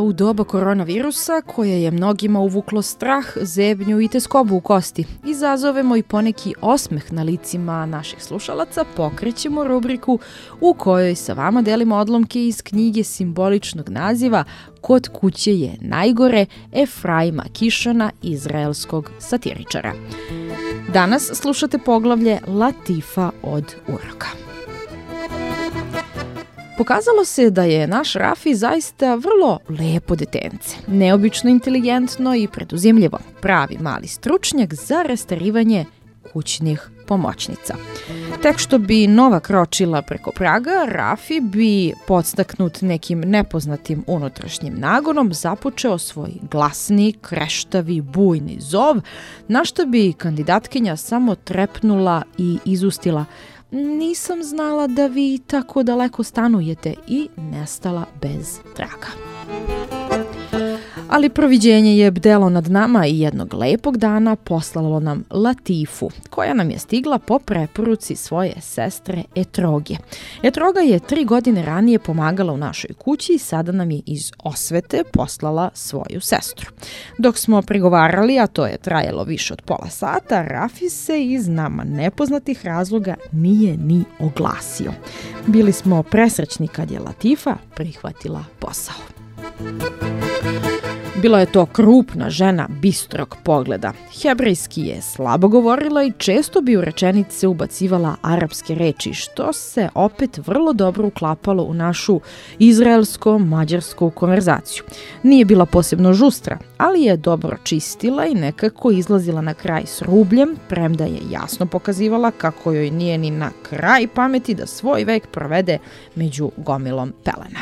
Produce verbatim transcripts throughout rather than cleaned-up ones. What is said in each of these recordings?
u doba koronavirusa, koje je mnogima uvuklo strah, zebnju i teskobu u kosti, izazovemo i poneki osmeh na licima naših slušalaca, pokrećemo rubriku u kojoj sa vama delimo odlomke iz knjige simboličnog naziva Kod kuće je najgore Efraima Kišana, izraelskog satiričara. Danas slušate poglavlje Latifa od uroka. Pokazalo se da je naš Rafi zaista vrlo lepo detence, neobično inteligentno i preduzimljivo, pravi mali stručnjak za rasterivanje kućnih pomoćnica. Tek što bi nova kročila preko praga, Rafi bi, podstaknut nekim nepoznatim unutrašnjim nagonom, započeo svoj glasni, kreštavi, bujni zov, na što bi kandidatkinja samo trepnula i izustila: "Nisam znala da vi tako daleko stanujete", i nestala bez traga. Ali proviđenje je bdelo nad nama i jednog lepog dana poslalo nam Latifu, koja nam je stigla po preporuci svoje sestre Etroge. Etroga je tri godine ranije pomagala u našoj kući i sada nam je iz osvete poslala svoju sestru. Dok smo pregovarali, a to je trajalo više od pola sata, Rafi se iz nama nepoznatih razloga nije ni oglasio. Bili smo presrećni kad je Latifa prihvatila posao. Bila je to krupna žena bistrog pogleda. Hebrejski je slabo govorila i često bi u rečenice ubacivala arapske reči, što se opet vrlo dobro uklapalo u našu izraelsko-mađarsku konverzaciju. Nije bila posebno žustra, ali je dobro čistila i nekako izlazila na kraj s rubljem, premda je jasno pokazivala kako joj nije ni na kraj pameti da svoj vek provede među gomilom pelena.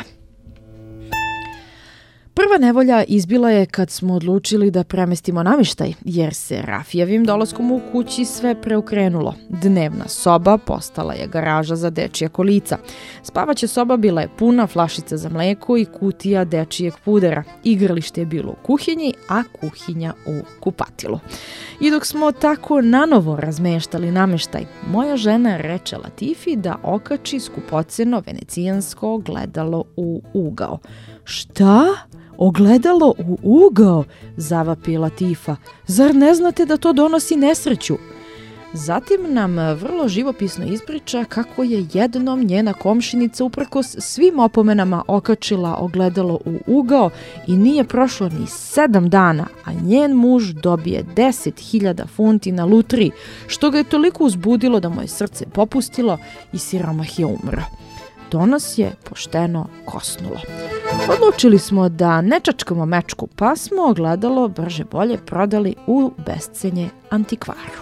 Prva nevolja izbila je kad smo odlučili da premestimo namještaj, jer se Rafijevim dolaskom u kući sve preokrenulo. Dnevna soba postala je garaža za dečija kolica. Spavaća soba bila je puna flašica za mleko i kutija dečijeg pudera. Igralište je bilo u kuhinji, a kuhinja u kupatilu. I dok smo tako nanovo razmeštali namještaj, moja žena reče Latifi da okači skupoceno venecijansko ogledalo u ugao. "Šta? Ogledalo u ugao?" zavapi Latifa. "Zar ne znate da to donosi nesreću?" Zatim nam vrlo živopisno ispriča kako je jednom njena komšinica uprkos svim opomenama okačila ogledalo u ugao i nije prošlo ni sedam dana, a njen muž dobije deset hiljada funti na lutriji, što ga je toliko uzbudilo da mu je srce popustilo i siromah je umro. To nas je pošteno kosnulo. Odlučili smo da ne čačkamo mečku, pa smo ogledalo brže bolje prodali u bescenje antikvaru.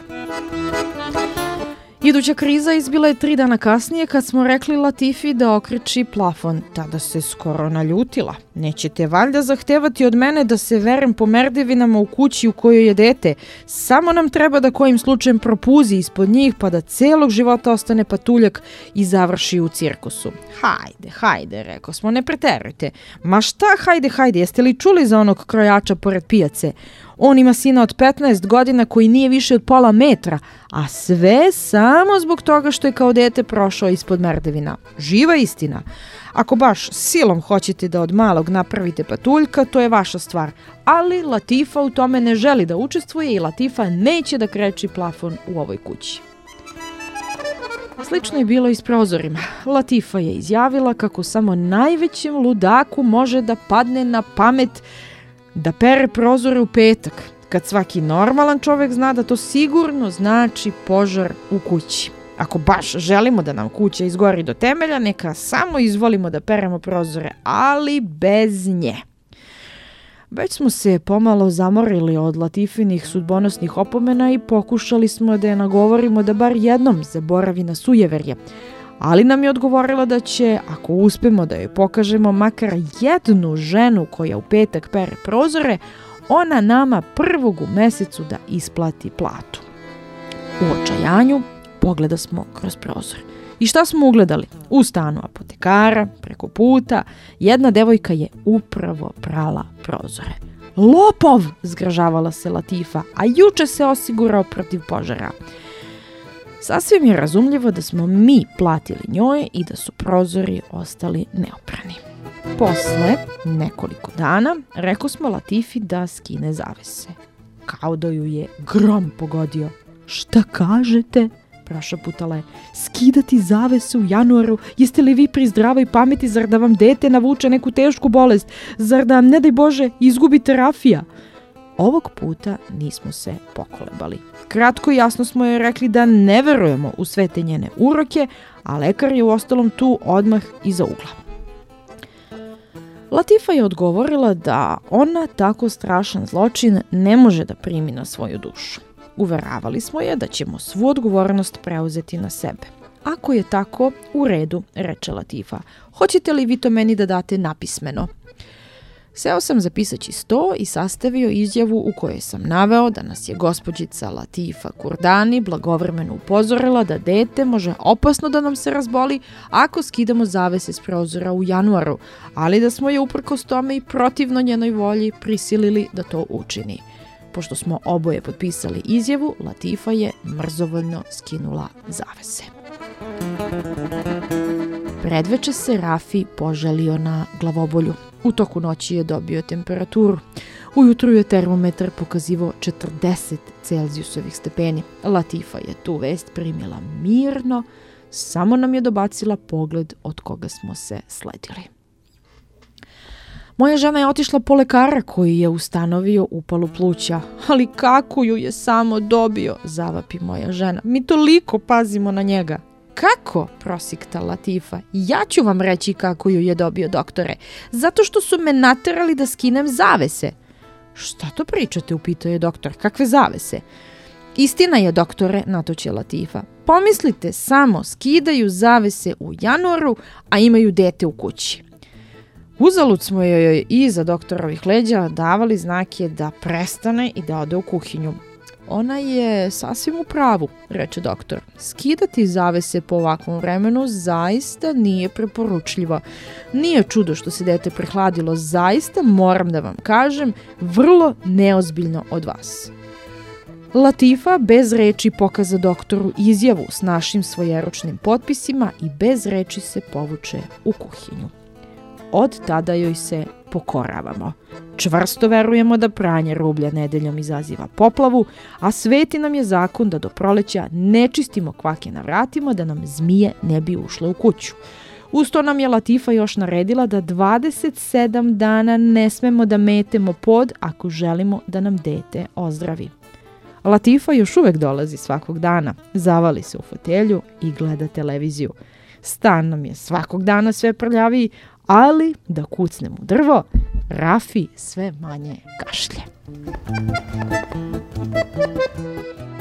Iduća kriza izbila je tri dana kasnije kad smo rekli Latifi da okreči plafon. Tada se skoro naljutila. "Nećete valjda zahtevati od mene da se verem po merdevinama u kući u kojoj je dete. Samo nam treba da kojim slučajem propuzi ispod njih pa da celog života ostane patuljak i završi u cirkusu." "Hajde, hajde," rekao smo, "ne preterujte." "Ma šta hajde, hajde, jeste li čuli za onog krojača pored pijace? On ima sina od petnaest godina koji nije više od pola metra, a sve samo zbog toga što je kao dete prošao ispod merdevina. Živa istina. Ako baš silom hoćete da od malog napravite patuljka, to je vaša stvar. Ali Latifa u tome ne želi da učestvuje i Latifa neće da kreči plafon u ovoj kući." Slično je bilo i s prozorima. Latifa je izjavila kako samo najvećem ludaku može da padne na pamet da pere prozore u petak, kad svaki normalan čovjek zna da to sigurno znači požar u kući. Ako baš želimo da nam kuća izgori do temelja, neka samo izvolimo da peremo prozore, ali bez nje. Već smo se pomalo zamorili od Latifinih sudbonosnih opomena i pokušali smo da je nagovorimo da bar jednom zaboravi na sujeverje. Ali nam je odgovorila da će, ako uspemo da joj pokažemo makar jednu ženu koja u petak pere prozore, ona nama prvog u mesecu da isplati platu. U očajanju pogleda smo kroz prozor. I šta smo ugledali? U stanu apotekara, preko puta, jedna devojka je upravo prala prozore. "Lopov!" zgražavala se Latifa, "a juče se osigurao protiv požara." Sasvim je razumljivo da smo mi platili njoj i da su prozori ostali neoprani. Posle nekoliko dana rekao smo Latifi da skine zavese. Kao da ju je grom pogodio. Šta kažete? Prašaputala je. Skidati zavese u januaru? Jeste li vi pri zdravoj pameti? Zar da vam dete navuče neku tešku bolest? Zar da, ne daj Bože, izgubite Rafija? Ovog puta nismo se pokolebali. Kratko i jasno smo joj rekli da ne verujemo u sve te njene uroke, a lekar je uostalom tu odmah iza ugla. Latifa je odgovorila da ona tako strašan zločin ne može da primi na svoju dušu. Uveravali smo je da ćemo svu odgovornost preuzeti na sebe. Ako je tako, u redu, reče Latifa. Hoćete li vi to meni da date napismeno? Seo sam za pisaći sto i sastavio izjavu u kojoj sam naveo da nas je gospođica Latifa Kurdani blagovremeno upozorila da dete može opasno da nam se razboli ako skidamo zavese s prozora u januaru, ali da smo je uprkos tome i protivno njenoj volji prisilili da to učini. Pošto smo oboje potpisali izjavu, Latifa je mrzovoljno skinula zavese. Predveče se Rafi požalio na glavobolju. U toku noći je dobio temperaturu. Ujutru je termometar pokazivao četrdeset celzijusovih stepeni. Latifa je tu vest primila mirno, samo nam je dobacila pogled od koga smo se sledili. Moja žena je otišla po lekara koji je ustanovio upalu pluća. Ali kako ju je samo dobio, zavapi moja žena. Mi toliko pazimo na njega. Kako? Prosikta Latifa. Ja ću vam reći kako ju je dobio, doktore. Zato što su me naterali da skinem zavese. Šta to pričate, upitao je doktor. Kakve zavese? Istina je, doktore, natoče Latifa. Pomislite samo, skidaju zavese u januaru, a imaju dete u kući. Uzalud smo joj iza doktorovih leđa davali znake da prestane i da ode u kuhinju. Ona je sasvim u pravu, reče doktor. Skidati zavese po ovakvom vremenu zaista nije preporučljivo. Nije čudo što se dete prehladilo, zaista moram da vam kažem, vrlo neozbiljno od vas. Latifa bez reči pokaza doktoru izjavu s našim svojeručnim potpisima i bez reči se povuče u kuhinju. Od tada joj se pokoravamo. Čvrsto verujemo da pranje rublja nedeljom izaziva poplavu, a sveti nam je zakon da do proleća ne čistimo kvake na vratima da nam zmije ne bi ušle u kuću. Uz to nam je Latifa još naredila da dvadeset sedam dana ne smemo da metemo pod ako želimo da nam dete ozdravi. Latifa još uvek dolazi svakog dana, zavali se u fotelju i gleda televiziju. Stan nam je svakog dana sve prljaviji, ali da kucnemo u drvo, Rafi sve manje kašlje.